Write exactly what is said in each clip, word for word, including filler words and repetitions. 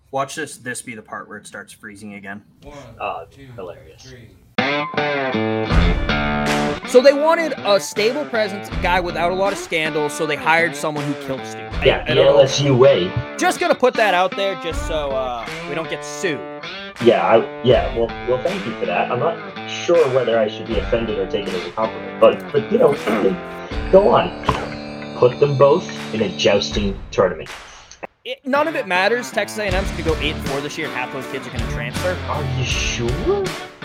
Watch this. This be the part where it starts freezing again. One, uh, two, hilarious. Three. So they wanted a stable presence, a guy without a lot of scandals, so they hired someone who killed Stu. Yeah, I, I the L S U way. Just gonna put that out there, just so uh, we don't get sued. Yeah, I, yeah. Well, well, thank you for that. I'm not sure whether I should be offended or take it as a compliment, but but you know, go on. Put them both in a jousting tournament. It, none of it matters. Texas A and M's going to go eight and four this year, and half those kids are going to transfer. Are you sure?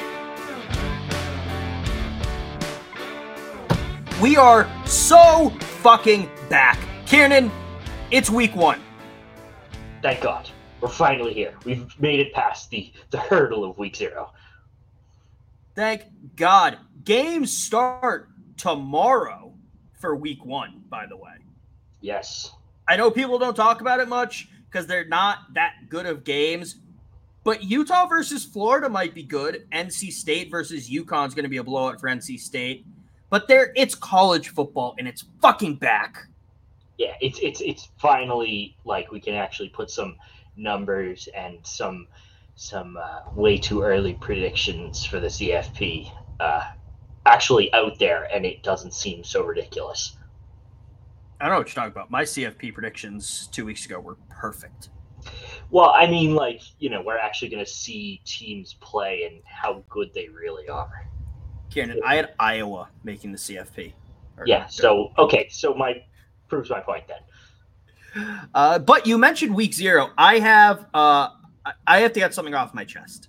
We are so fucking back. Kieran, it's week one. Thank God. We're finally here. We've made it past the, the hurdle of week zero. Thank God. Games start tomorrow for week one, by the way. Yes. I know people don't talk about it much because they're not that good of games, but Utah versus Florida might be good. N C State versus UConn is going to be a blowout for N C State, but there it's college football and it's fucking back. Yeah, it's it's it's finally like we can actually put some numbers and some some uh, way too early predictions for the C F P uh, actually out there, and it doesn't seem so ridiculous. I don't know what you're talking about. My C F P predictions two weeks ago were perfect. Well, I mean, like, you know, we're actually going to see teams play and how good they really are. Kieran, I had Iowa making the C F P. Yeah, so, okay, so my proves my point then. Uh, but you mentioned week zero. I have uh, I have to get something off my chest.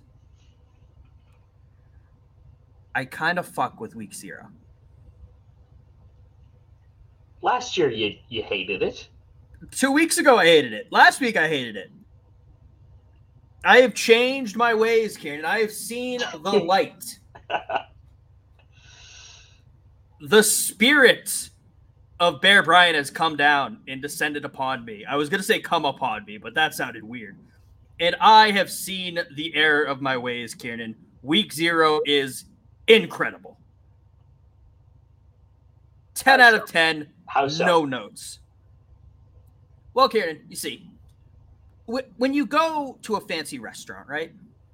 I kind of fuck with week zero. Last year, you, you hated it. Two weeks ago, I hated it. Last week, I hated it. I have changed my ways, Kieran. I have seen the light. The spirit of Bear Bryant has come down and descended upon me. I was going to say come upon me, but that sounded weird. And I have seen the error of my ways, Kieran. Week zero is incredible. ten How out so? of ten. How so? No notes. Well, Kieran, you see, when you go to a fancy restaurant, right,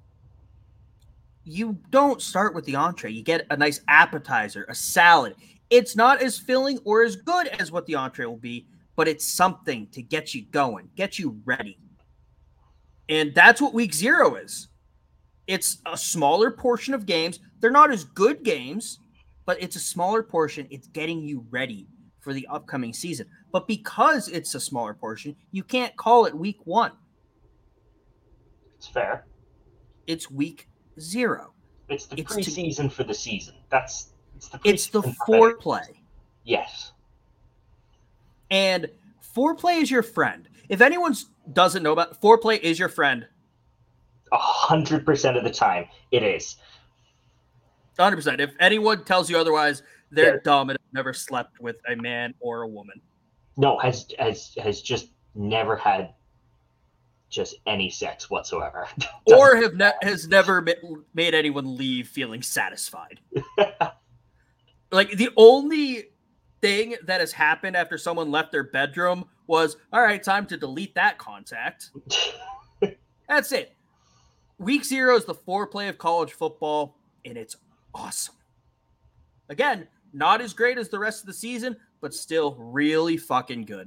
you don't start with the entree. You get a nice appetizer, a salad. It's not as filling or as good as what the entree will be, but it's something to get you going, get you ready. And that's what week zero is. It's a smaller portion of games. They're not as good games, but it's a smaller portion. It's getting you ready for the upcoming season. But because it's a smaller portion, you can't call it week one. It's fair. It's week zero. It's the it's preseason to, for the season. That's it's the it's the foreplay. Yes. And foreplay is your friend. If anyone doesn't know about foreplay, is your friend. A hundred percent of the time, it is. one hundred percent. If anyone tells you otherwise, they're yeah. dumb and have never slept with a man or a woman. No, has has has just never had just any sex whatsoever. or have ne- has never made anyone leave feeling satisfied. Like, the only thing that has happened after someone left their bedroom was, all right, time to delete that contact. That's it. Week zero is the foreplay of college football, and it's awesome. Again, not as great as the rest of the season, but still really fucking good.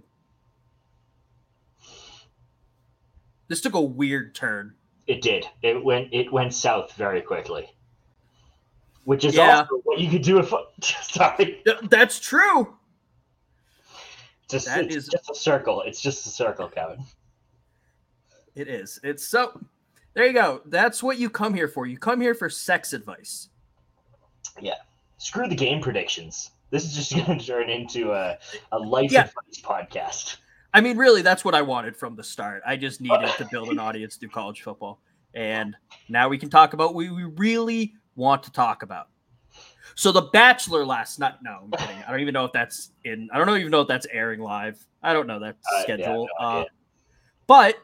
This took a weird turn. It did. It went it went south very quickly. Which is yeah. also what you could do if sorry. That's true. Just, that it's is just a circle. It's just a circle, Kevin. It is. It's so there you go. That's what you come here for. You come here for sex advice. Yeah. Screw the game predictions. This is just going to turn into a, a life yeah. advice podcast. I mean, really, that's what I wanted from the start. I just needed to build an audience through college football. And now we can talk about what we really want to talk about. So The Bachelor last night. No, I'm kidding. I don't even know if that's in. I don't even know if that's airing live. I don't know that uh, schedule. Yeah, no uh, but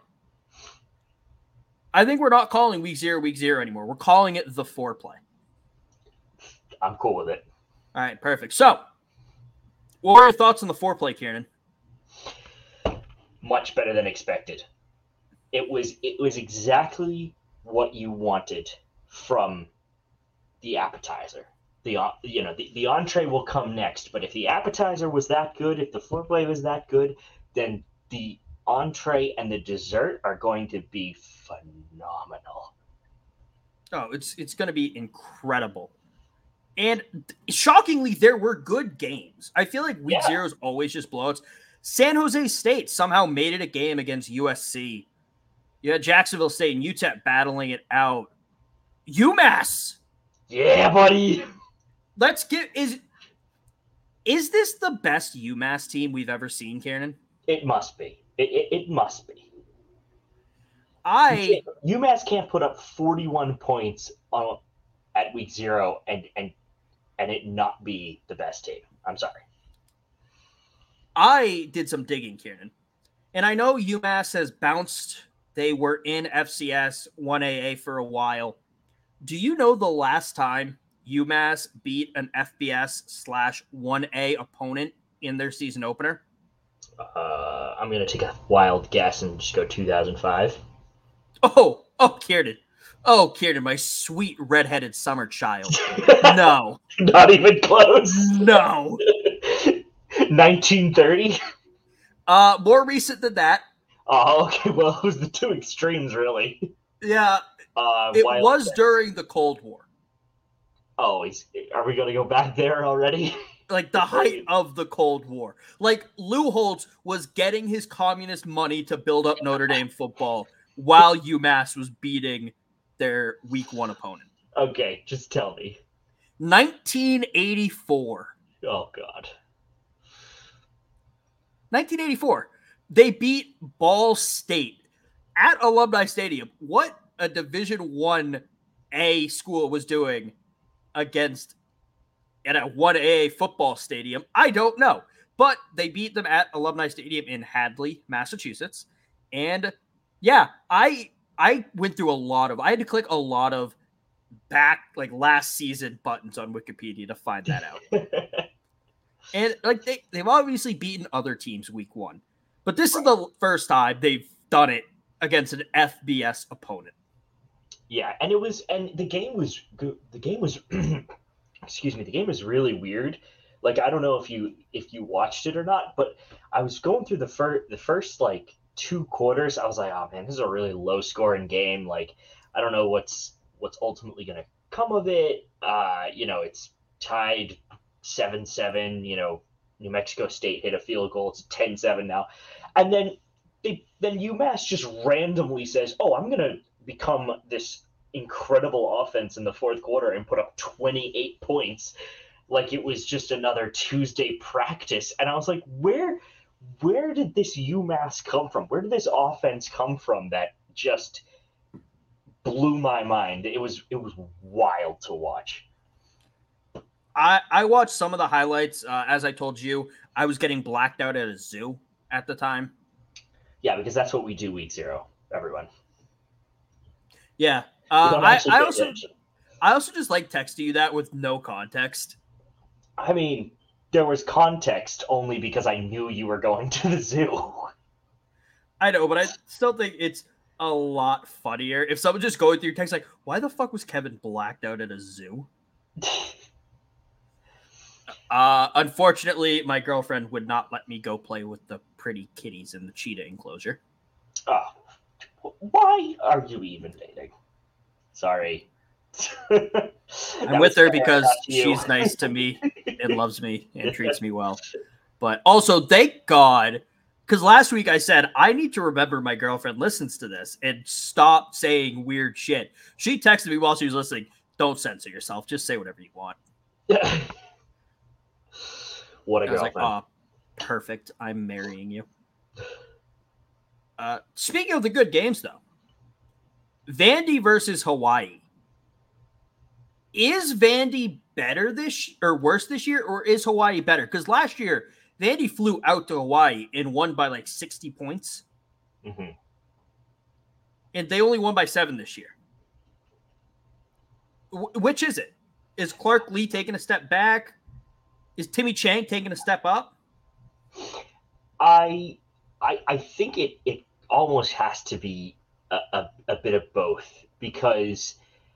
I think we're not calling week zero week zero anymore. We're calling it the foreplay. I'm cool with it. All right, perfect. So, what are your thoughts on the foreplay, Kieran? Much better than expected. it was it was exactly what you wanted from the appetizer. The you know the, the entree will come next, but if the appetizer was that good, if the foreplay was that good, then the entree and the dessert are going to be phenomenal. Oh, it's it's going to be incredible. And shockingly, there were good games. I feel like week Yeah. zero is always just blowouts. San Jose State somehow made it a game against U S C. You had Jacksonville State and U T E P battling it out. UMass. Yeah, buddy. Let's get is is this the best UMass team we've ever seen, Kiernan? It must be. It, it, it must be. I You can't- UMass can't put up forty-one points on at week zero and and and it not be the best team. I'm sorry. I did some digging, Kiernan. And I know UMass has bounced. They were in F C S one A A for a while. Do you know the last time UMass beat an F B S slash one A opponent in their season opener? Uh, I'm gonna take a wild guess and just go two thousand five. Oh, oh, Kiernan. Oh, Kiernan, my sweet redheaded summer child. No. Not even close. No. nineteen thirty. Uh, more recent than that. Oh, okay. Well, it was the two extremes, really. Yeah, Uh, it wild was guess. during the Cold War. Oh, he's, are we gonna go back there already? Like the height of the Cold War. Like Lou Holtz was getting his communist money to build up Notre Dame football while UMass was beating their week one opponent. Okay, just tell me. nineteen eighty-four. Oh God. nineteen eighty-four. They beat Ball State at Alumni Stadium. What a Division one A school was doing against at a one A football stadium, I don't know. But they beat them at Alumni Stadium in Hadley, Massachusetts. And yeah, I I went through a lot of I had to click a lot of back like last season buttons on Wikipedia to find that out. And like they, they've obviously beaten other teams week one. But this is the first time they've done it against an F B S opponent. Yeah, and it was, and the game was good. The game was, excuse me, the game was really weird. Like I don't know if you if you watched it or not, but I was going through the first the first like two quarters. I was like, oh man, this is a really low scoring game. Like I don't know what's what's ultimately going to come of it. Uh, you know, it's tied seven seven. You know, New Mexico State hit a field goal. It's ten seven now, and then they then UMass just randomly says, oh, I'm gonna become this incredible offense in the fourth quarter and put up twenty-eight points like it was just another Tuesday practice. And I was like, where where did this UMass come from? Where did this offense come from that just blew my mind? It was it was wild to watch. I, I watched some of the highlights. Uh, as I told you, I was getting blacked out at a zoo at the time. Yeah, because that's what we do week zero, everyone. Yeah. Uh, don't I, actually I pay also attention. I also just like texting you that with no context. I mean, there was context only because I knew you were going to the zoo. I know, but I still think it's a lot funnier if someone just going through your text like, why the fuck was Kevin blacked out at a zoo? Uh, unfortunately, my girlfriend would not let me go play with the pretty kitties in the cheetah enclosure. Oh, why are you even dating? Sorry. I'm with her because she's nice to me and loves me and treats me well. But also, thank God, because last week I said, I need to remember my girlfriend listens to this and stop saying weird shit. She texted me while she was listening, don't censor yourself. Just say whatever you want. What a I was like, girlfriend. oh, perfect. I'm marrying you. Uh, speaking of the good games, though, Vandy versus Hawaii. Is Vandy better this or worse this year, or is Hawaii better? Because last year, Vandy flew out to Hawaii and won by like sixty points. Mm-hmm. And they only won by seven this year. W- which is it? Is Clark Lee taking a step back? Is Timmy Chang taking a step up? I, I, I think it, it almost has to be a, a, a bit of both because,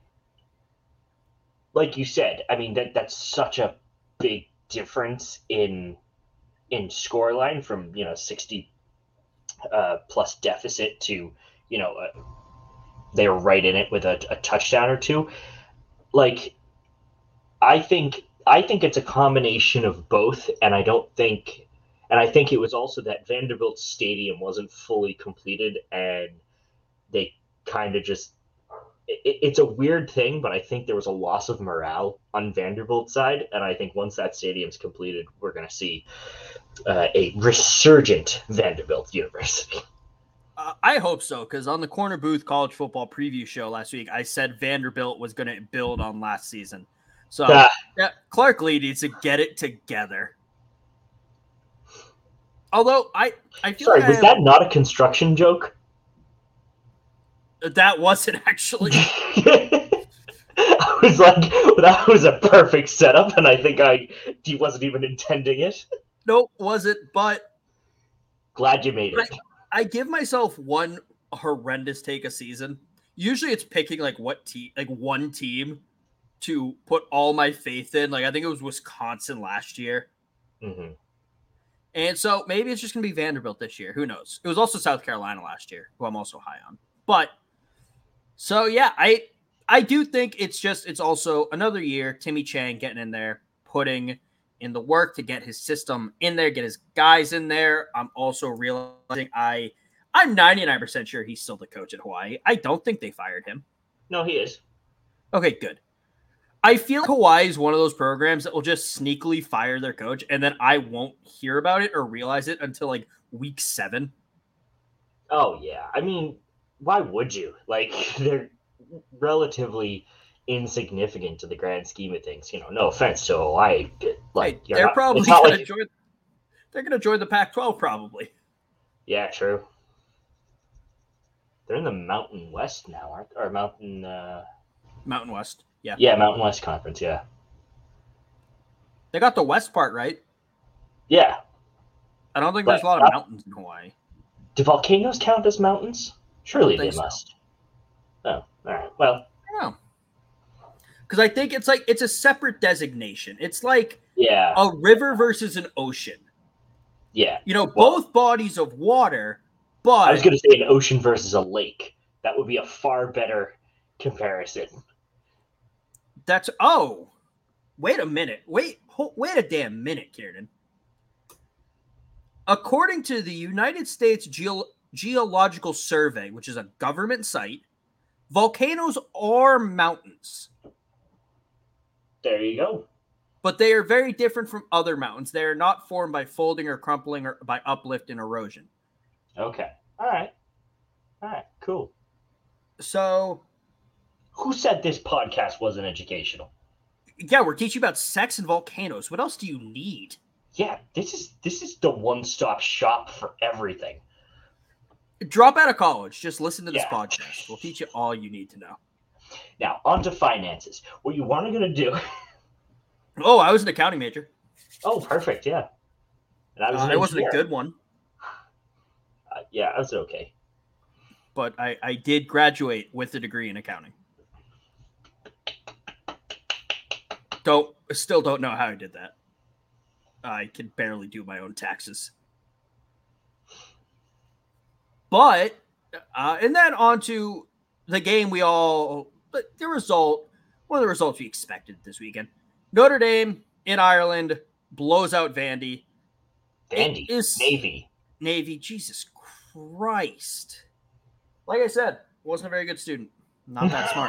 like you said, I mean that that's such a big difference in in scoreline from you know sixty uh, plus deficit to you know uh, they're right in it with a, a touchdown or two. Like I think I think it's a combination of both, and I don't think, and I think it was also that Vanderbilt Stadium wasn't fully completed, and they kind of just. It, it's a weird thing, but I think there was a loss of morale on Vanderbilt's side, and I think once that stadium's completed, we're going to see uh, a resurgent Vanderbilt University. Uh, I hope so, because on the Corner Booth College Football Preview Show last week, I said Vanderbilt was going to build on last season. So uh, yeah, Clark Lee needs to get it together. Although I, I feel sorry, like was I that am, not a construction joke? That wasn't actually. I was like, that was a perfect setup, and I think I he wasn't even intending it. Nope, wasn't. But glad you made it. I, I give myself one horrendous take a season. Usually, it's picking like what team, like one team, to put all my faith in. Like I think it was Wisconsin last year. Mm-hmm. And so maybe it's just going to be Vanderbilt this year. Who knows? It was also South Carolina last year, who I'm also high on. But so, yeah, I I do think it's just it's also another year, Timmy Chang getting in there, putting in the work to get his system in there, get his guys in there. I'm also realizing I, I'm ninety-nine percent sure he's still the coach at Hawaii. I don't think they fired him. No, he is. Okay, good. I feel like Hawaii is one of those programs that will just sneakily fire their coach, and then I won't hear about it or realize it until like week seven. Oh, yeah. I mean, why would you? Like, they're relatively insignificant to the grand scheme of things. You know, no offense to Hawaii. Like, hey, they're not, probably going like... to join. They're going to join the Pac twelve probably. Yeah, true. They're in the Mountain West now, aren't they? Or Mountain... Uh... Mountain West. Yeah. Yeah, Mountain West Conference, yeah. They got the west part, right? Yeah. I don't think but, there's a lot of uh, mountains in Hawaii. Do volcanoes count as mountains? Surely they so. must. Oh, all right. Well. I don't know. Because I think it's like, it's a separate designation. It's like yeah. a river versus an ocean. Yeah. You know, well, both bodies of water, but... I was going to say an ocean versus a lake. That would be a far better comparison. That's oh, wait a minute, wait, hold, wait a damn minute, Kieran. According to the United States Geo- Geological Survey, which is a government site, volcanoes are mountains. There you go. But they are very different from other mountains. They are not formed by folding or crumpling or by uplift and erosion. Okay. All right. All right. Cool. So. Who said this podcast wasn't educational? Yeah, we're teaching about sex and volcanoes. What else do you need? Yeah, this is this is the one-stop shop for everything. Drop out of college. Just listen to this yeah. podcast. We'll teach you all you need to know. Now, on to finances. What you want to going to do... Oh, I was an accounting major. Oh, perfect, yeah. And I was uh, I wasn't a good one. Uh, yeah, I was okay. But I, I did graduate with a degree in accounting. Don't still don't know how I did that. I can barely do my own taxes. But uh, and then on to the game we all the result, one of the results we expected this weekend. Notre Dame in Ireland blows out Vandy. Vandy is Navy. Navy, Jesus Christ. Like I said, wasn't a very good student. Not that smart.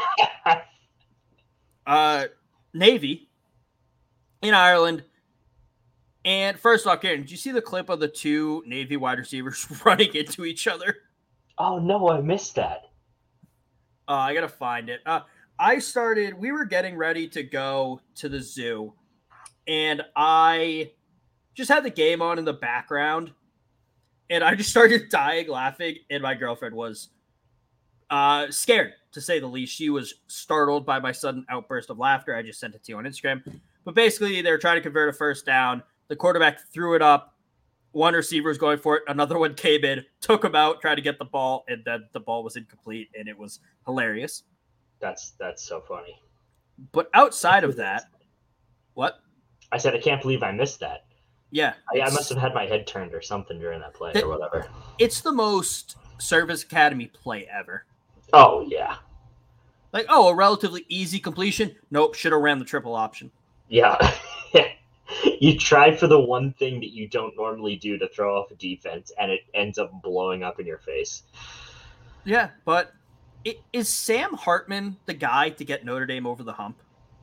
uh, Navy in Ireland. And first off, Karen, did you see the clip of the two Navy wide receivers running into each other? Oh, no, I missed that. Uh, I got to find it. Uh, I started, we were getting ready to go to the zoo. And I just had the game on in the background. And I just started dying laughing. And my girlfriend was uh, scared, to say the least. She was startled by my sudden outburst of laughter. I just sent it to you on Instagram. But basically, they were trying to convert a first down. The quarterback threw it up one receiver was going for it, another one came in, took him out, tried to get the ball, and then the ball was incomplete, and it was hilarious. That's that's so funny. But outside of that, what? I said I can't believe I missed that. Yeah. I, I must have had my head turned or something during that play the, or whatever. It's the most Service Academy play ever. Oh, yeah. Like, oh, a relatively easy completion. Nope, should have ran the triple option. Yeah. You try for the one thing that you don't normally do to throw off a defense, and it ends up blowing up in your face. Yeah, but it, is Sam Hartman the guy to get Notre Dame over the hump?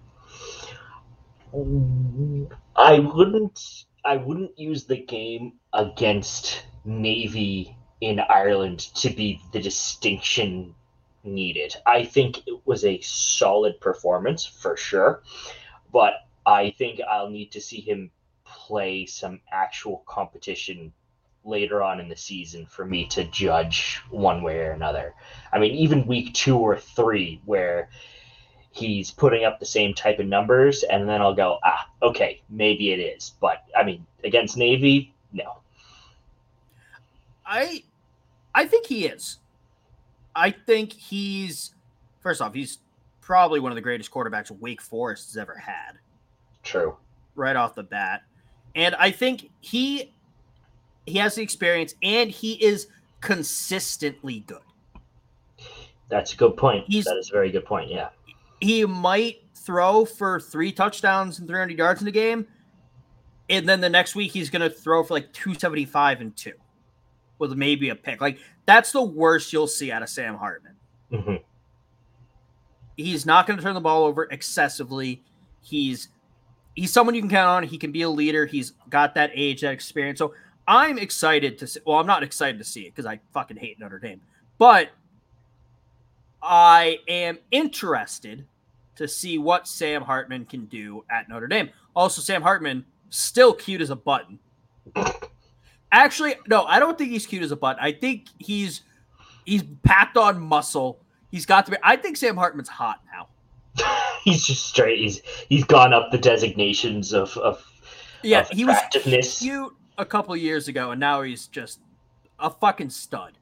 I wouldn't. I wouldn't use the game against Navy in Ireland to be the distinction needed. I think it was a solid performance for sure, but I think I'll need to see him play some actual competition later on in the season for me to judge one way or another. I mean, even week two or three where he's putting up the same type of numbers, and then I'll go, ah, okay, maybe it is. But, I mean, against Navy, no. I I think he is. I think he's, first off, he's probably one of the greatest quarterbacks Wake Forest has ever had. True. Right off the bat. And I think he he has the experience, and he is consistently good. That's a good point. He's, that is a very good point, yeah. He might throw for three touchdowns and three hundred yards in the game, and then the next week he's going to throw for like two seventy-five and two with maybe a pick. Like, that's the worst you'll see out of Sam Hartman. Mm-hmm. He's not going to turn the ball over excessively. He's he's someone you can count on. He can be a leader. He's got that age, that experience. So I'm excited to see. Well, I'm not excited to see it because I fucking hate Notre Dame. But I am interested to see what Sam Hartman can do at Notre Dame. Also, Sam Hartman, still cute as a button. Actually, no, I don't think he's cute as a button. I think he's he's packed on muscle. He's got to be. I think Sam Hartman's hot now. He's just straight. He's he's gone up the designations of of yeah. Of he was cute a couple years ago, and now he's just a fucking stud.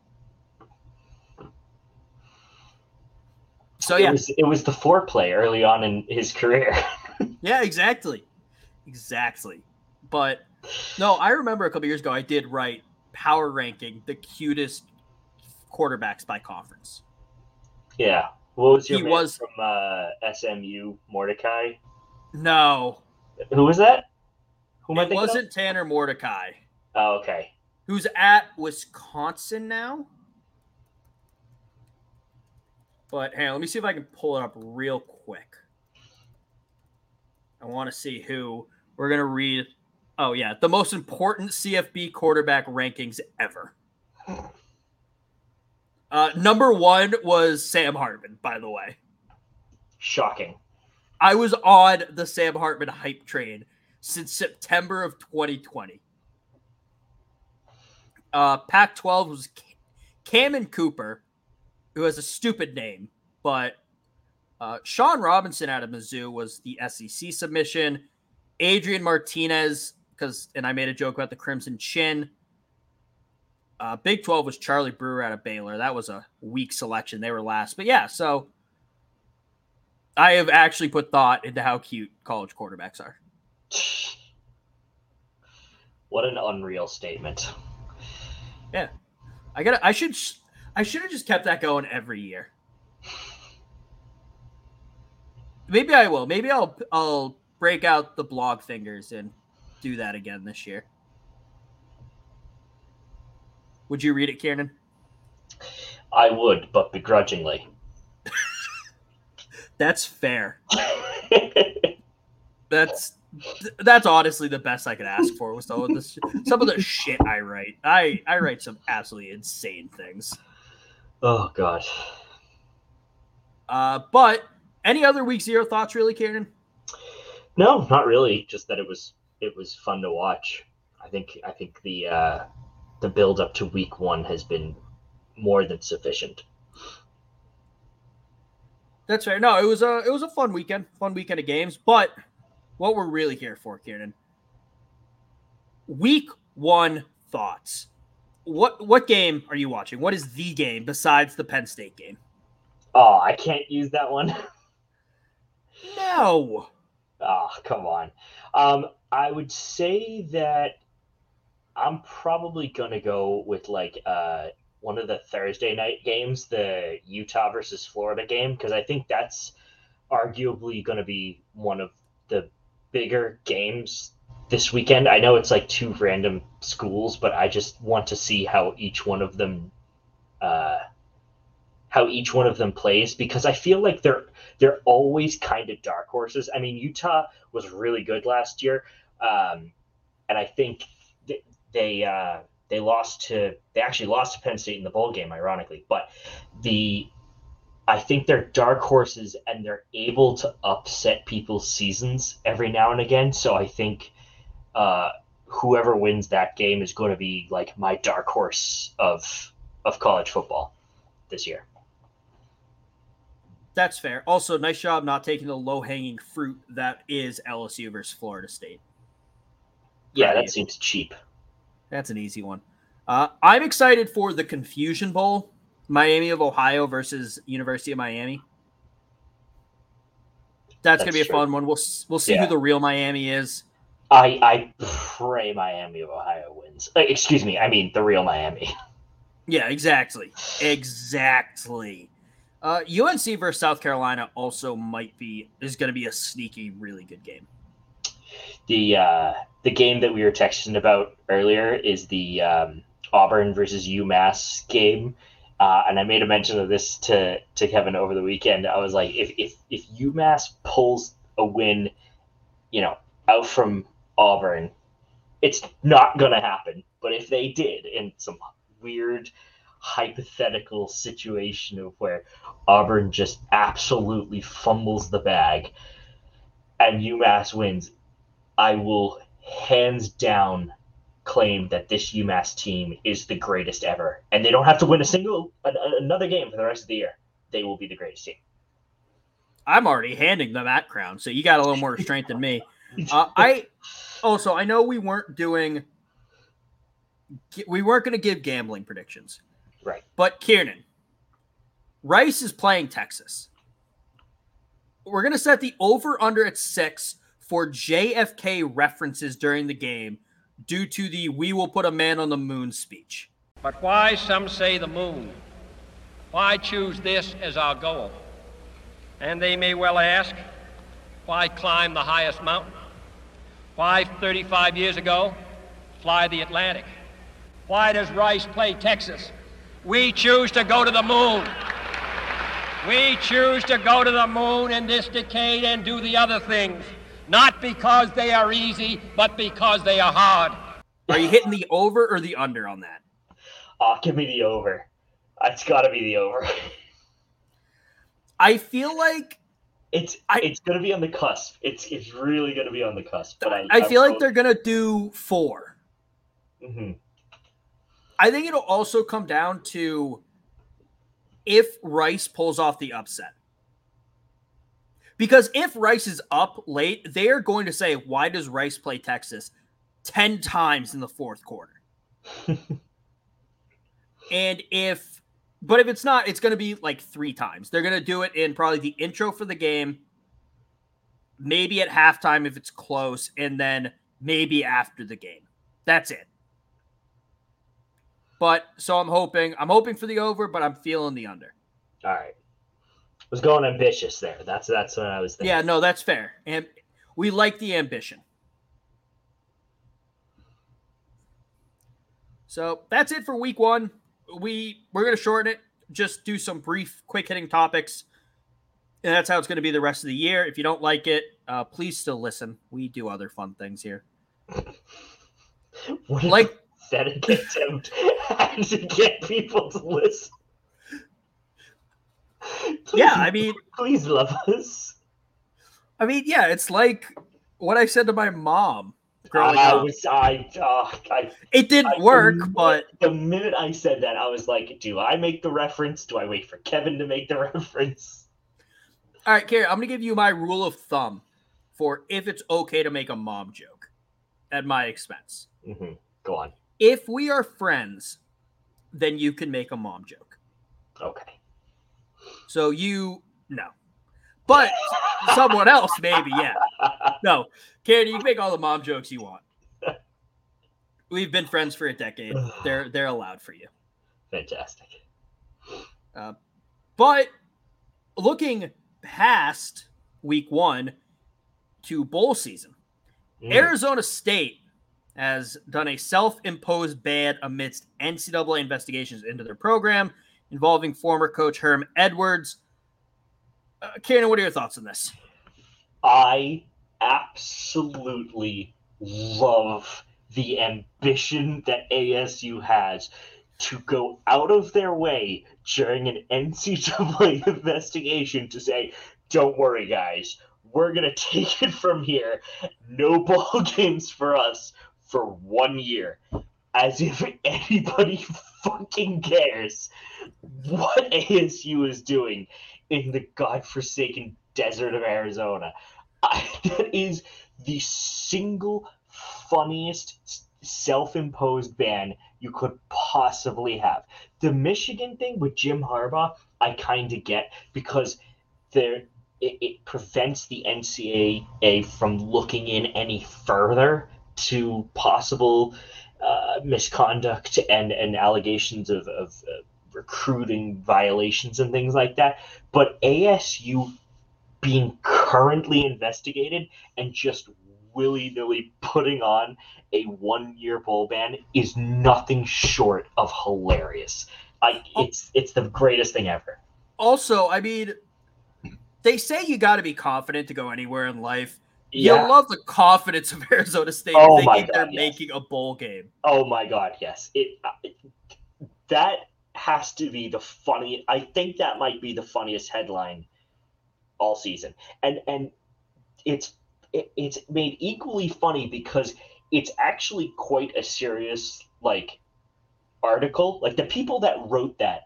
So yeah, it was, it was the foreplay early on in his career. Yeah, exactly, exactly. But no, I remember a couple years ago I did write power ranking the cutest quarterbacks by conference. Yeah. What was your he man was from uh, S M U, Mordecai? No. Who was that? Who am I it thinking wasn't of? Tanner Mordecai. Oh, okay. Who's at Wisconsin now? But hang on, let me see if I can pull it up real quick. I want to see who we're going to read. Oh, yeah. The most important C F B quarterback rankings ever. Uh, number one was Sam Hartman, by the way. Shocking. I was on the Sam Hartman hype train since September of twenty twenty. Uh, Pac twelve was Cameron Cooper, who has a stupid name, but uh, Sean Robinson out of Mizzou was the S E C submission. Adrian Martinez, because, and I made a joke about the Crimson Chin. Uh, Big twelve was Charlie Brewer out of Baylor. That was a weak selection. They were last. But yeah, so I have actually put thought into how cute college quarterbacks are. What an unreal statement. Yeah. I got I should I should have just kept that going every year. Maybe I will. Maybe I'll I'll break out the blog fingers and do that again this year. Would you read it, Kieran? I would, but begrudgingly. That's fair. That's that's honestly the best I could ask for with some of this some of the shit I write. I I write some absolutely insane things. Oh god. Uh, but any other week zero thoughts, really, Kieran? No, not really. Just that it was it was fun to watch. I think I think the uh, the build up to week one has been more than sufficient. That's right. No, it was a it was a fun weekend, fun weekend of games. But what we're really here for, Kieran, week one thoughts. What what game are you watching? What is the game besides the Penn State game? Oh, I can't use that one. No. Oh, come on. Um, I would say that I'm probably going to go with like uh, one of the Thursday night games, the Utah versus Florida game, because I think that's arguably going to be one of the bigger games this weekend. I know it's like two random schools, but I just want to see how each one of them uh, how each one of them plays, because I feel like they're they're always kind of dark horses. I mean, Utah was really good last year, um, and I think th- they uh, they lost to they actually lost to Penn State in the bowl game, ironically. But the I think they're dark horses, and they're able to upset people's seasons every now and again. So I think uh, whoever wins that game is going to be like my dark horse of of college football this year. That's fair. Also, nice job not taking the low-hanging fruit that is L S U versus Florida State. Yeah, that seems cheap. That's an easy one. Uh, I'm excited for the Confusion Bowl, Miami of Ohio versus University of Miami. That's, That's going to be a true. fun one. We'll we'll see yeah. who the real Miami is. I I pray Miami of Ohio wins. Uh, excuse me, I mean the real Miami. Yeah, exactly. Exactly. Uh, U N C versus South Carolina also might be is going to be a sneaky, really good game. The uh, the game that we were texting about earlier is the um, Auburn versus UMass game, uh, and I made a mention of this to, to Kevin over the weekend. I was like, if if if UMass pulls a win, you know, out from Auburn, it's not going to happen. But if they did, in some weird hypothetical situation of where Auburn just absolutely fumbles the bag and UMass wins, I will hands down claim that this UMass team is the greatest ever, and they don't have to win a single another game for the rest of the year. They will be the greatest team. I'm already handing them that crown, so you got a little more strength than me. Uh, I also I know we weren't doing we weren't going to give gambling predictions. Right. But Kieran, Rice is playing Texas. We're going to set the over-under at six for J F K references during the game due to the "we will put a man on the moon" speech. But why, some say, the moon? Why choose this as our goal? And they may well ask, why climb the highest mountain? Why, thirty-five years ago, fly the Atlantic? Why does Rice play Texas? We choose to go to the moon. We choose to go to the moon in this decade and do the other things, not because they are easy, but because they are hard. Are you hitting the over or the under on that? Oh, give me the over. It's got to be the over. I feel like it's I, it's going to be on the cusp. It's it's really going to be on the cusp. But I, I feel like they're going to do four. Mm-hmm. I think it'll also come down to if Rice pulls off the upset. Because if Rice is up late, they are going to say, why does Rice play Texas ten times in the fourth quarter? And if, but if it's not, it's going to be like three times. They're going to do it in probably the intro for the game, maybe at halftime if it's close, and then maybe after the game. That's it. But so I'm hoping, I'm hoping for the over, but I'm feeling the under. All right. I was going ambitious there. That's that's what I was thinking. Yeah, no, that's fair. And we like the ambition. So that's it for week one. We we're gonna shorten it, just do some brief, quick hitting topics. And that's how it's gonna be the rest of the year. If you don't like it, uh, please still listen. We do other fun things here. Like pathetic attempt to get people to listen. Please, yeah, I mean, please love us. I mean, yeah, it's like what I said to my mom growing I up. Was, I, oh, I, it didn't I, work, the but the minute I said that, I was like, do I make the reference? Do I wait for Kevin to make the reference? All right, Carrie, I'm going to give you my rule of thumb for if it's okay to make a mom joke at my expense. Mm-hmm. Go on. If we are friends, then you can make a mom joke. Okay. So you, no. But someone else, maybe, yeah. No, Candy, you can make all the mom jokes you want. We've been friends for a decade. They're they're allowed for you. Fantastic. Uh, but looking past week one to bowl season, mm. Arizona State has done a self-imposed ban amidst N C double A investigations into their program involving former coach Herm Edwards. Uh, Kieran, what are your thoughts on this? I absolutely love the ambition that A S U has to go out of their way during an N C double A investigation to say, don't worry, guys, we're going to take it from here. No ball games for us for one year. As if anybody fucking cares what A S U is doing in the godforsaken desert of Arizona. I, that is the single funniest self-imposed ban you could possibly have. The Michigan thing with Jim Harbaugh, I kind of get, because there it, it prevents the N C double A from looking in any further to possible uh, misconduct and, and allegations of, of uh, recruiting violations and things like that. But A S U being currently investigated and just willy-nilly putting on a one-year bowl ban is nothing short of hilarious. I, it's it's the greatest thing ever. Also, I mean, they say you got to be confident to go anywhere in life. Yeah. You love the confidence of Arizona State oh thinking my God, they're yes. making a bowl game. Oh my God, yes. It, it that has to be the funny. I think that might be the funniest headline all season, and and it's it, it's made equally funny because it's actually quite a serious like article. Like the people that wrote that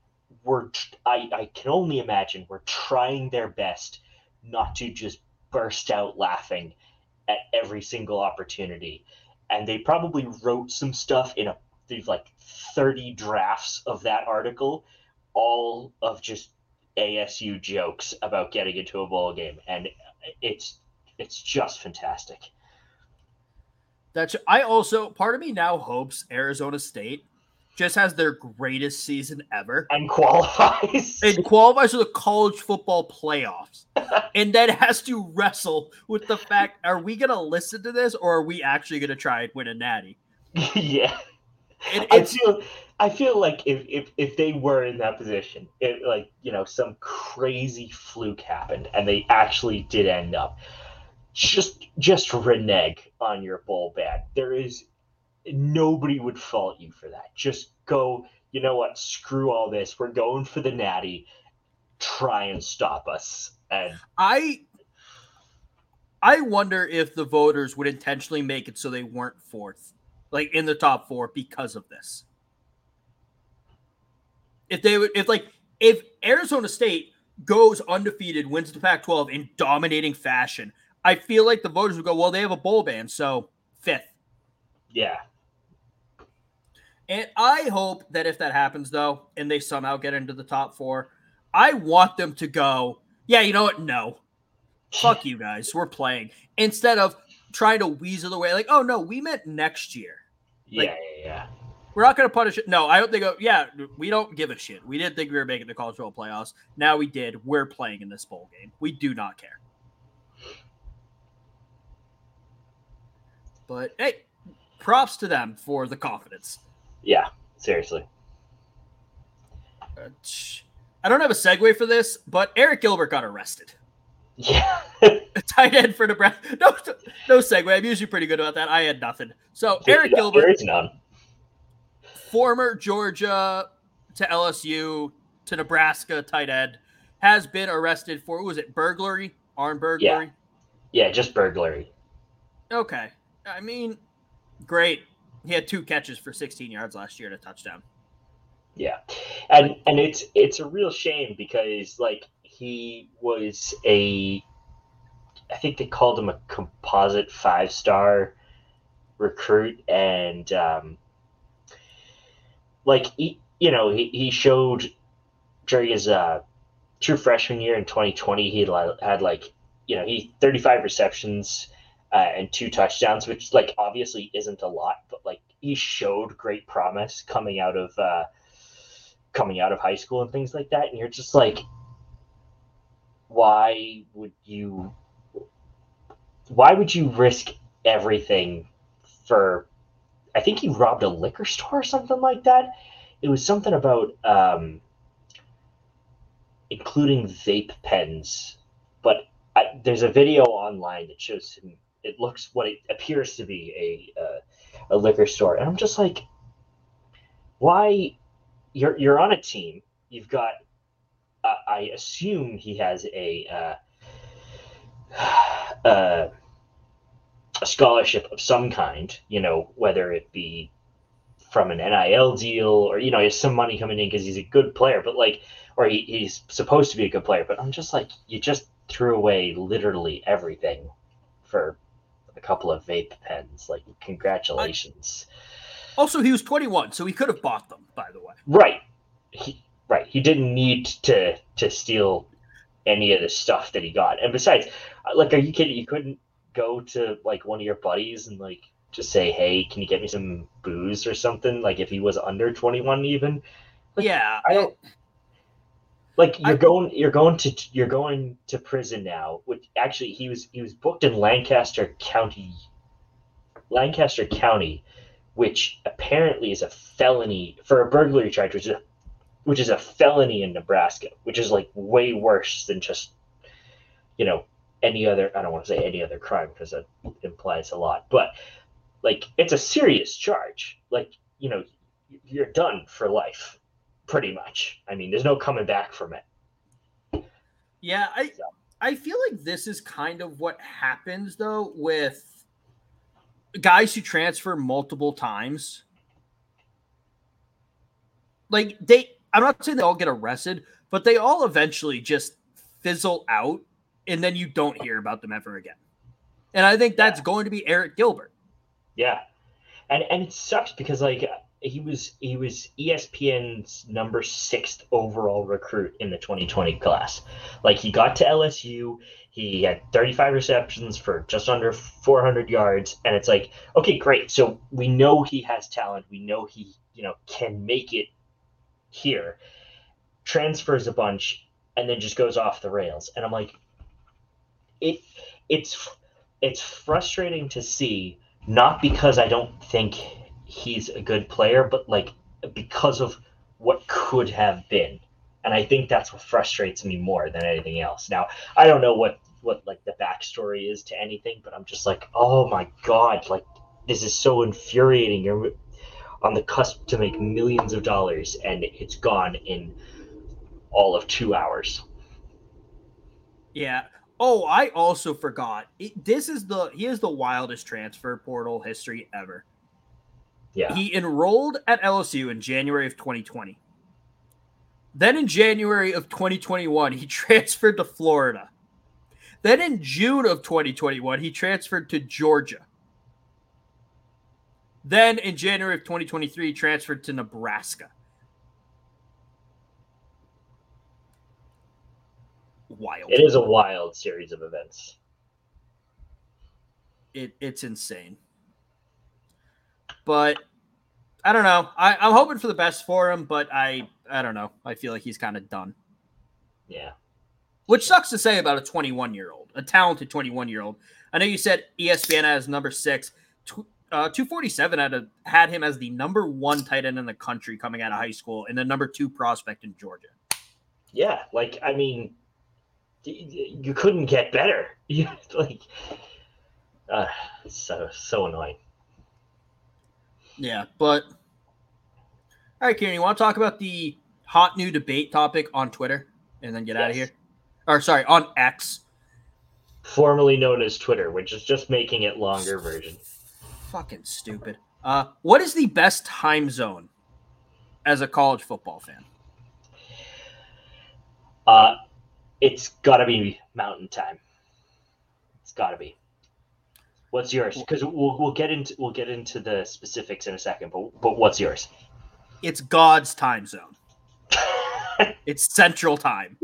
were, I I can only imagine, were trying their best not to just burst out laughing at every single opportunity, and they probably wrote some stuff in a these like thirty drafts of that article, all of just A S U jokes about getting into a bowl game, and it's it's just fantastic. That's I also part of me now hopes Arizona State just has their greatest season ever and qualifies and qualifies for the college football playoffs, and then has to wrestle with the fact: are we going to listen to this, or are we actually going to try and win a natty? Yeah, it, I feel I feel like if, if if they were in that position, it, like you know, some crazy fluke happened and they actually did end up, just just renege on your bowl ban. There is nobody would fault you for that. Just go, you know what, screw all this. We're going for the natty. Try and stop us. And I I wonder if the voters would intentionally make it so they weren't fourth, like in the top four, because of this. If they would, if like, if Arizona State goes undefeated, wins the Pac twelve in dominating fashion, I feel like the voters would go, well, they have a bowl ban, so fifth. Yeah. And I hope that if that happens, though, and they somehow get into the top four, I want them to go, yeah, you know what? No. Fuck you guys. We're playing. Instead of trying to weasel away, like, oh, no, we meant next year. Like, yeah, yeah, yeah. We're not going to punish it. No, I hope they go, yeah, we don't give a shit. We didn't think we were making the college football playoffs. Now we did. We're playing in this bowl game. We do not care. But, hey, props to them for the confidence. Yeah, seriously. Uh, I don't have a segue for this, but Eric Gilbert got arrested. Yeah. Tight end for Nebraska. No, no segue. I'm usually pretty good about that. I had nothing. So Eric no, Gilbert, there is none. Former Georgia to L S U to Nebraska tight end, has been arrested for, what was it, burglary? Armed burglary? Yeah. yeah, just burglary. Okay. I mean, great. He had two catches for sixteen yards last year and a touchdown. Yeah. And and it's it's a real shame because like he was a I think they called him a composite five-star recruit, and um, like he, you know, he, he showed during his uh, true freshman year in twenty twenty, he had like, you know, he thirty-five receptions uh, and two touchdowns, which like obviously isn't a lot, but like he showed great promise coming out of uh, coming out of high school and things like that. And you're just like, why would you? Why would you risk everything for? I think he robbed a liquor store or something like that. It was something about um, including vape pens, but I, there's a video online that shows him. It looks what it appears to be a uh, a liquor store, and I'm just like, why? You're you're on a team. You've got. Uh, I assume he has a uh, uh, a scholarship of some kind. You know, whether it be from an N I L deal or you know, he has some money coming in because he's a good player, but like, or he, he's supposed to be a good player. But I'm just like, you just threw away literally everything for a couple of vape pens. Like, congratulations. I, also, he was twenty-one, so he could have bought them, by the way. Right. He, right. He didn't need to to steal any of the stuff that he got. And besides, like, are you kidding? You couldn't go to, like, one of your buddies and, like, just say, hey, can you get me some booze or something? Like, if he was under twenty-one even? Like, yeah. I don't... Like you're I, going, you're going to, you're going to prison now. Which actually, he was, he was booked in Lancaster County, Lancaster County, which apparently is a felony for a burglary charge, which is, a, which is a felony in Nebraska, which is like way worse than just, you know, any other. I don't want to say any other crime because that implies a lot, but like it's a serious charge. Like you know, you're done for life. Pretty much. I mean, there's no coming back from it. Yeah, I I feel like this is kind of what happens though with guys who transfer multiple times. Like they, I'm not saying they all get arrested, but they all eventually just fizzle out, and then you don't hear about them ever again. And I think that's yeah. going to be Eric Gilbert. Yeah, and and it sucks because like. He was he was E S P N's number sixth overall recruit in the twenty twenty class. Like he got to L S U, he had thirty-five receptions for just under four hundred yards, and it's like, okay, great. So we know he has talent. We know he, you know, can make it here. Transfers a bunch and then just goes off the rails. And I'm like, it it's it's frustrating to see, not because I don't think he's a good player, but like because of what could have been. And I think that's what frustrates me more than anything else. Now, I don't know what, what like the backstory is to anything, but I'm just like, oh my God, like this is so infuriating. You're on the cusp to make millions of dollars and it's gone in all of two hours. Yeah. Oh, I also forgot. It, this is the, he is the wildest transfer portal history ever. Yeah. He enrolled at L S U in January of twenty twenty. Then in January of twenty twenty-one, he transferred to Florida. Then in June of twenty twenty-one, he transferred to Georgia. Then in January of twenty twenty-three, he transferred to Nebraska. Wild. It is a wild series of events. It, it's insane. But I don't know. I, I'm hoping for the best for him, but I I don't know. I feel like he's kind of done. Yeah. Which sucks to say about a twenty-one-year-old, a talented twenty-one-year-old. I know you said E S P N has number six. Uh, two forty-seven had, a, had him as the number one tight end in the country coming out of high school and the number two prospect in Georgia. Yeah, like, I mean, you couldn't get better. You like, uh, so, so annoying. Yeah, but all right, Kieran, you want to talk about the hot new debate topic on Twitter and then get yes. out of here? Or sorry, on X. Formerly known as Twitter, which is just making it longer version. Fucking stupid. Uh, what is the best time zone as a college football fan? Uh, it's got to be Mountain Time. It's got to be. What's yours? Because we'll we'll get into we'll get into the specifics in a second. But but what's yours? It's God's time zone. It's Central Time.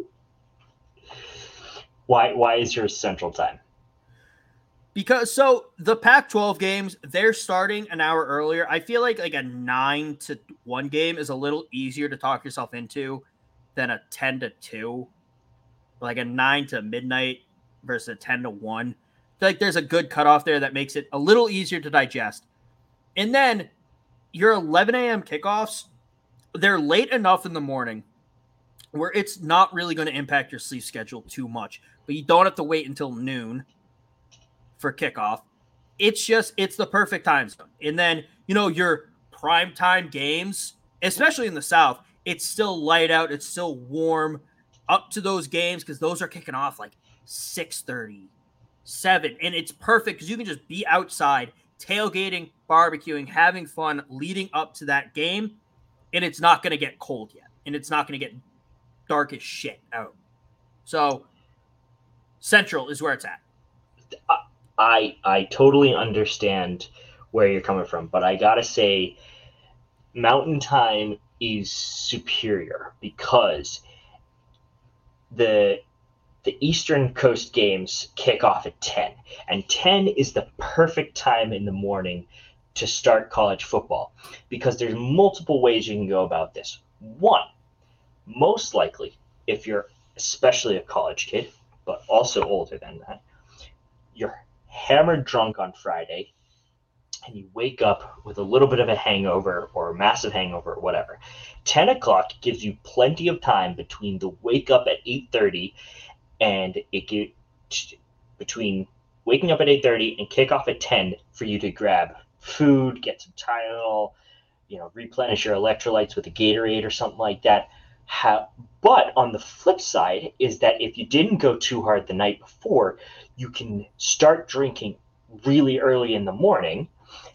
Why why is yours Central Time? Because so the Pac twelve games, they're starting an hour earlier. I feel like like a nine to one game is a little easier to talk yourself into than a ten to two. Like a nine to midnight versus a ten to one. I feel like there's a good cutoff there that makes it a little easier to digest. And then your eleven a.m. kickoffs, they're late enough in the morning where it's not really going to impact your sleep schedule too much. But you don't have to wait until noon for kickoff. It's just, it's the perfect time zone. And then, you know, your primetime games, especially in the South, it's still light out. It's still warm up to those games because those are kicking off like six thirty, seven. And it's perfect because you can just be outside, tailgating, barbecuing, having fun leading up to that game. And it's not going to get cold yet. And it's not going to get dark as shit out. So Central is where it's at. I I totally understand where you're coming from, but I gotta say, Mountain Time is superior because the the Eastern Coast games kick off at ten, and ten is the perfect time in the morning to start college football because there's multiple ways you can go about this. One, most likely, if you're especially a college kid, but also older than that, you're hammered drunk on Friday and you wake up with a little bit of a hangover or a massive hangover or whatever. ten o'clock gives you plenty of time between the wake up at eight thirty and it get, between waking up at eight thirty and kickoff at ten for you to grab food, get some Tylenol, you know, replenish your electrolytes with a Gatorade or something like that. How, but on the flip side is that if you didn't go too hard the night before, you can start drinking really early in the morning.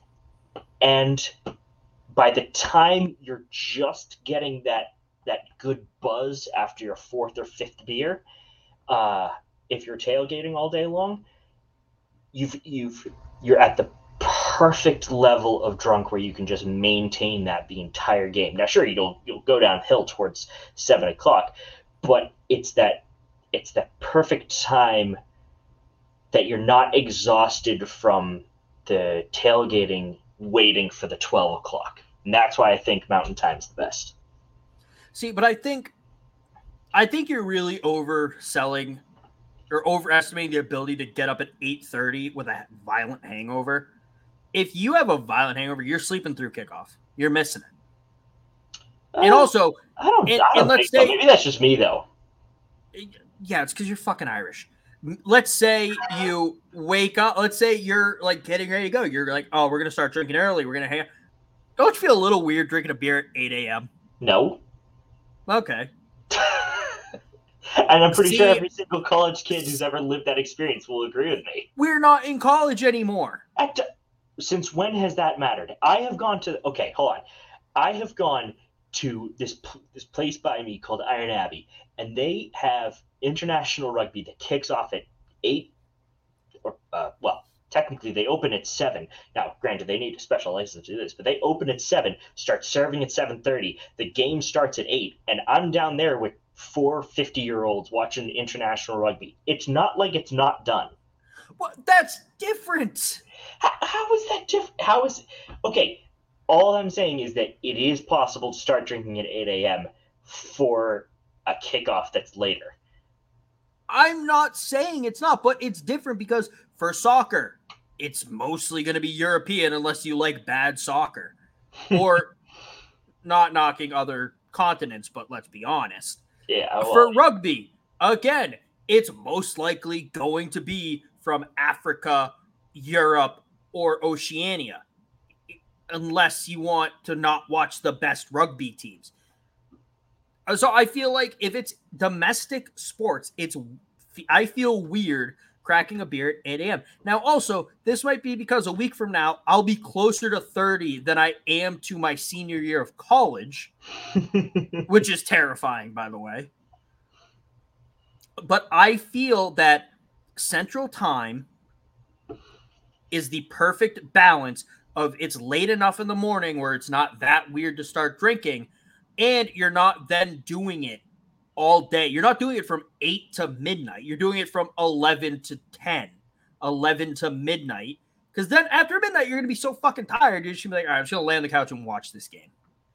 And by the time you're just getting that that good buzz after your fourth or fifth beer, uh, if you're tailgating all day long, you've you've you're at the perfect level of drunk where you can just maintain that the entire game. Now, sure, you'll you'll go downhill towards seven o'clock, but it's that it's that perfect time that you're not exhausted from the tailgating waiting for the twelve o'clock. And that's why I think Mountain Time's the best. See, but I think I think you're really overselling or overestimating the ability to get up at eight thirty with a violent hangover. If you have a violent hangover, you're sleeping through kickoff. You're missing it. Uh, and also, I don't, and, I don't and let's think say, so. Maybe that's just me, though. Yeah, it's because you're fucking Irish. Let's say you wake up. Let's say you're like getting ready to go. You're like, oh, we're going to start drinking early. We're going to hang out. Don't you feel a little weird drinking a beer at eight a.m.? No. Okay. And I'm pretty See, sure every single college kid who's ever lived that experience will agree with me. We're not in college anymore. At, since when has that mattered? I have gone to, okay, hold on. I have gone to this this place by me called Iron Abbey, and they have international rugby that kicks off at eight, or, uh, well, technically they open at seven. Now, granted, they need a special license to do this, but they open at seven, start serving at seven thirty. The game starts at eight, and I'm down there with four fifty-year-olds watching international rugby. It's not like it's not done. Well, that's different. How, how is that different? How is okay? All I'm saying is that it is possible to start drinking at eight a.m. for a kickoff that's later. I'm not saying it's not, but it's different because for soccer, it's mostly going to be European unless you like bad soccer. Or not knocking other continents, but let's be honest. Yeah. Well, for rugby, again, it's most likely going to be from Africa, Europe, or Oceania, unless you want to not watch the best rugby teams. So I feel like if it's domestic sports, it's I feel weird cracking a beer at eight a.m. Now, also, this might be because a week from now, I'll be closer to thirty than I am to my senior year of college, which is terrifying, by the way. But I feel that Central Time is the perfect balance of it's late enough in the morning where it's not that weird to start drinking, and you're not then doing it all day. You're not doing it from eight to midnight. You're doing it from eleven to ten, eleven to midnight. Because then after midnight, you're going to be so fucking tired. You're just going to be like, all right, I'm just going to lay on the couch and watch this game.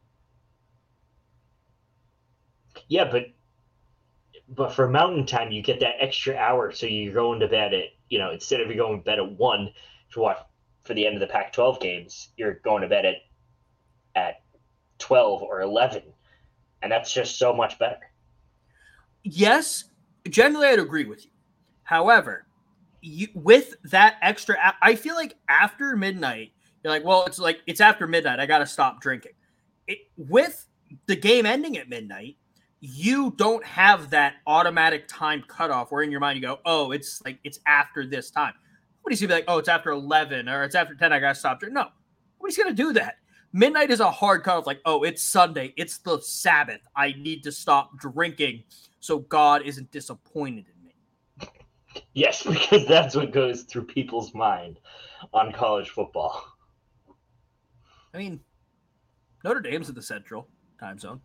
Yeah, but but for Mountain Time, you get that extra hour. So you're going to bed at, you know, instead of you going to bed at one to watch for the end of the Pac twelve games, you're going to bed at at twelve or eleven. And that's just so much better. Yes, generally I'd agree with you. However, you, with that extra, I feel like after midnight, you're like, well, it's like, it's after midnight. I got to stop drinking. It, with the game ending at midnight, you don't have that automatic time cutoff where in your mind you go, oh, it's like, it's after this time. Nobody's going to be like, oh, it's after eleven or it's after ten. I got to stop drinking. No, nobody's going to do that. Midnight is a hard cutoff. Like, oh, it's Sunday. It's the Sabbath. I need to stop drinking so God isn't disappointed in me. Yes, because that's what goes through people's mind on college football. I mean, Notre Dame's in the Central time zone.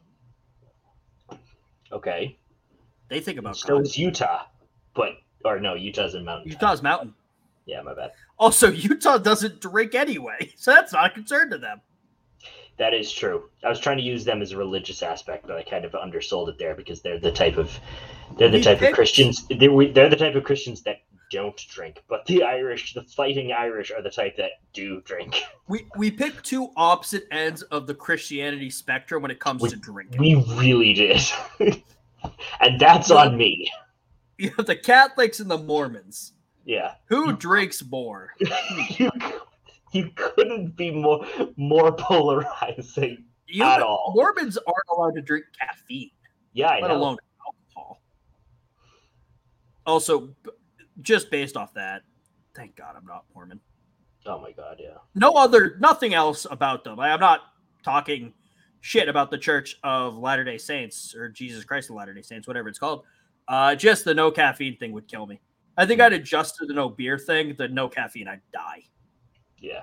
Okay. They think about So God. is Utah, but or no, Utah's in Mountain. Utah's Mountain. Yeah, my bad. Also, Utah doesn't drink anyway, so that's not a concern to them. That is true. I was trying to use them as a religious aspect, but I kind of undersold it there because they're the type of they're the We type picked- of Christians. They're, they're the type of Christians that don't drink, but the Irish, the fighting Irish, are the type that do drink. We we picked two opposite ends of the Christianity spectrum when it comes We- to drinking. We really did, and that's No. on me. You have the Catholics and the Mormons. Yeah, Who drinks more? you you couldn't be more more polarizing. You, At all. Mormons aren't allowed to drink caffeine, Yeah, I let know. alone alcohol. Also, b- just based off that, thank God I'm not Mormon. Oh my god, yeah. No other, nothing else about them. I, I'm not talking shit about the Church of Latter-day Saints or Jesus Christ of Latter-day Saints, whatever it's called. Uh, just the no caffeine thing would kill me. I think I'd adjust to the no beer thing. The no caffeine, I'd die. Yeah.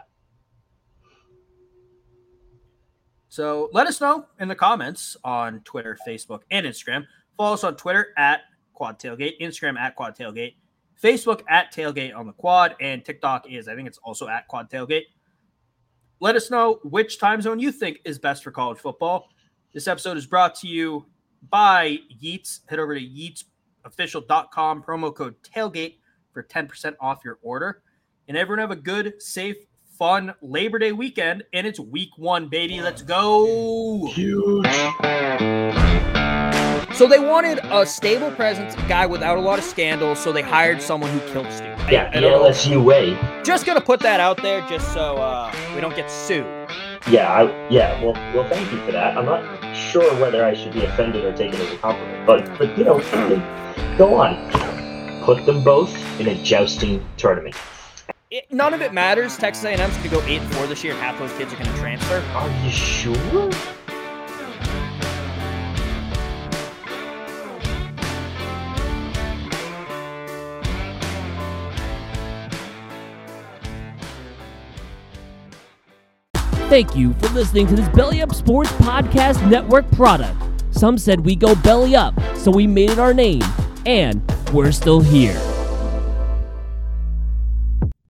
So let us know in the comments on Twitter, Facebook, and Instagram. Follow us on Twitter at Quad Tailgate, Instagram at Quad Tailgate, Facebook at Tailgate on the Quad, and TikTok is, I think it's also at Quad Tailgate. Let us know which time zone you think is best for college football. This episode is brought to you by Yeats. Head over to yeats official dot com, promo code TAILGATE for ten percent off your order. And everyone have a good, safe, fun Labor Day weekend. And it's week one, baby. Let's go. Huge. So they wanted a stable presence, a guy without a lot of scandals, so they hired someone who killed Stu. I- Yeah, I the don't know. L S U way. Just going to put that out there just so uh, we don't get sued. Yeah, I, yeah. Well, well, thank you for that. I'm not sure whether I should be offended or take it as a compliment, but but you know, go on. Put them both in a jousting tournament. It, none of it matters. Texas A and M's going to go eight and four this year, and half those kids are going to transfer. Are you sure? Thank you for listening to this Belly Up Sports Podcast Network product. Some said we go belly up, so we made it our name, and we're still here.